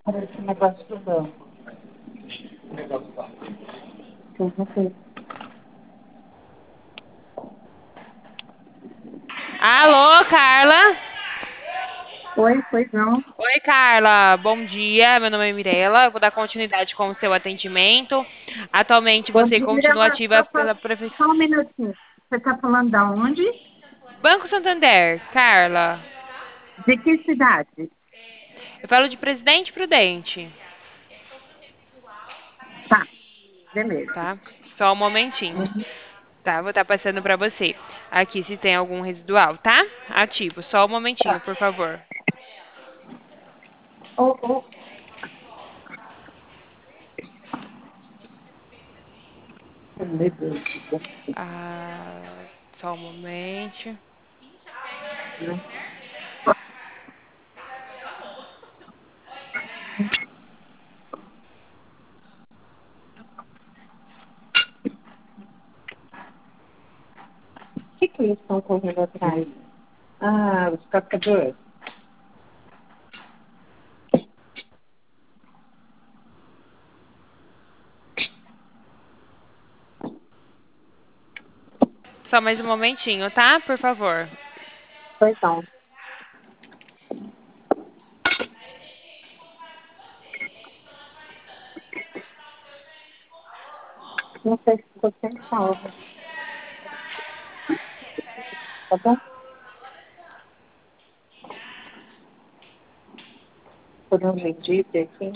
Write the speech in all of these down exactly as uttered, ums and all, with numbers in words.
Parece um negócio do banco. Eu não sei. Alô, Carla? Oi, pois não. Oi, Carla. Bom dia. Meu nome é Mirela. Eu vou dar continuidade com o seu atendimento. Atualmente Bom você dia, continua Mirela. ativa Só, fa- pela profissão. só um minutinho. Você está falando da onde? Banco Santander, Carla. De que cidade? Eu falo de Presidente Prudente, Tá, beleza. tá? Só um momentinho. Uhum. Tá, vou estar passando para você. Aqui se tem algum residual, tá? Ativo. Só um momentinho, Tá. por favor. Oh, oh. Meu Deus do céu. Ah, só um momento. O que, que eles estão correndo atrás? Ah, os caçadores. Só mais um momentinho, tá? Por favor. Pois não. Não sei se você salva. Tá bom? Por um gengibre aqui.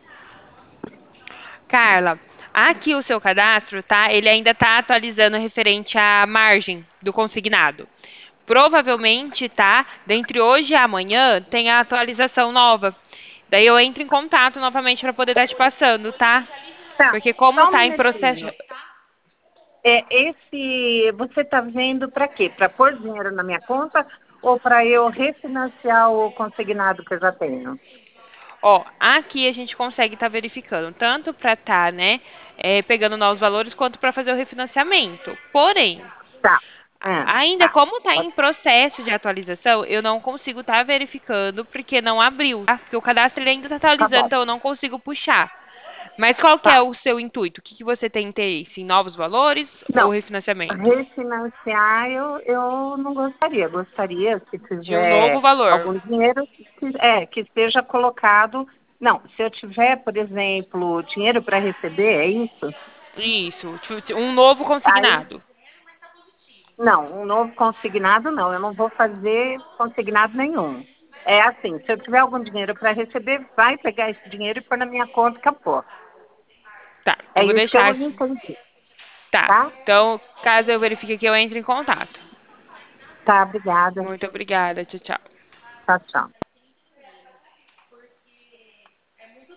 Carla, aqui o seu cadastro, tá? Ele ainda tá atualizando referente à margem do consignado. Provavelmente, tá? Dentre hoje e amanhã tem a atualização nova. Daí eu entro em contato novamente para poder estar te passando, tá? Tá, Porque como só um tá em processo. minutinho. É, esse, você está vendo para quê? Para pôr dinheiro na minha conta ou para eu refinanciar o consignado que eu já tenho? Ó, aqui a gente consegue estar verificando, tanto para estar, né, é, pegando novos valores, quanto para fazer o refinanciamento. Porém, Tá. É, ainda tá. como está em processo de atualização, eu não consigo estar verificando porque não abriu, tá? Porque o cadastro ele ainda está Tá atualizando, bom. então eu não consigo puxar. Mas qual que é Tá. o seu intuito? O que que você tem interesse? Em novos valores ou Não, refinanciamento? refinanciar eu, eu não gostaria. Gostaria, se De um novo tiver valor. algum dinheiro, que, é, que seja colocado. Não, se eu tiver, por exemplo, dinheiro para receber, é isso? Isso, tipo, um novo Aí, consignado. não, um novo consignado não, eu não vou fazer consignado nenhum. É assim, se eu tiver algum dinheiro para receber, vai pegar esse dinheiro e pôr na minha conta que eu pôr. Tá, eu É vou isso que eu deixar. entendi, Tá. tá? Então, caso eu verifique aqui, eu entre em contato. Tá, obrigada. Muito obrigada. Tchau, tchau. Tchau, tchau.